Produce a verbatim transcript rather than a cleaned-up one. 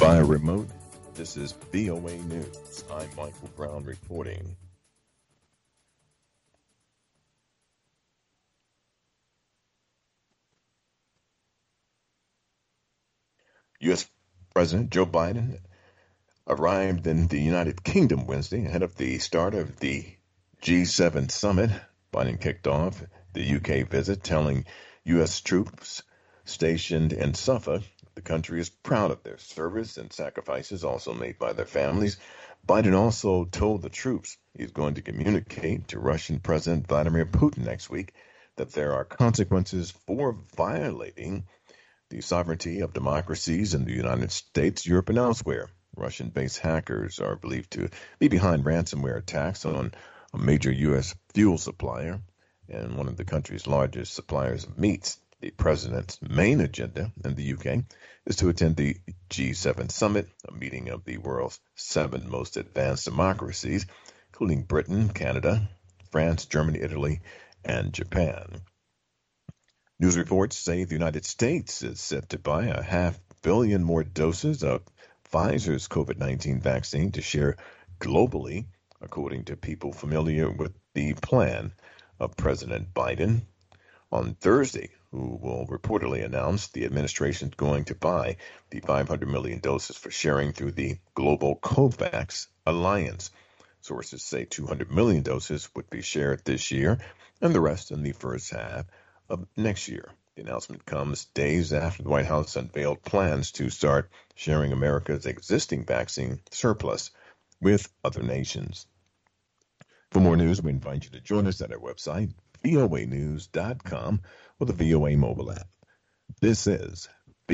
via remote. This is V O A News. I'm Michael Brown reporting. U S. President Joe Biden arrived in the United Kingdom Wednesday ahead of the start of the G seven summit. Biden kicked off the U K visit, telling U S troops stationed in Suffolk the country is proud of their service and sacrifices also made by their families. Biden also told the troops he's going to communicate to Russian President Vladimir Putin next week that there are consequences for violating the sovereignty of democracies in the United States, Europe, and elsewhere. Russian-based hackers are believed to be behind ransomware attacks on a major U S fuel supplier and one of the country's largest suppliers of meats. The president's main agenda in the U K is to attend the G seven summit, a meeting of the world's seven most advanced democracies, including Britain, Canada, France, Germany, Italy, and Japan. News reports say the United States is set to buy a half billion more doses of Pfizer's COVID nineteen vaccine to share globally, according to people familiar with the plan of President Biden. On Thursday, who will reportedly announce the administration is going to buy the five hundred million doses for sharing through the global COVAX alliance. Sources say two hundred million doses would be shared this year and the rest in the first half of next year. The announcement comes days after the White House unveiled plans to start sharing America's existing vaccine surplus with other nations. For more news, we invite you to join us at our website, V O A news dot com, or the V O A mobile app. This is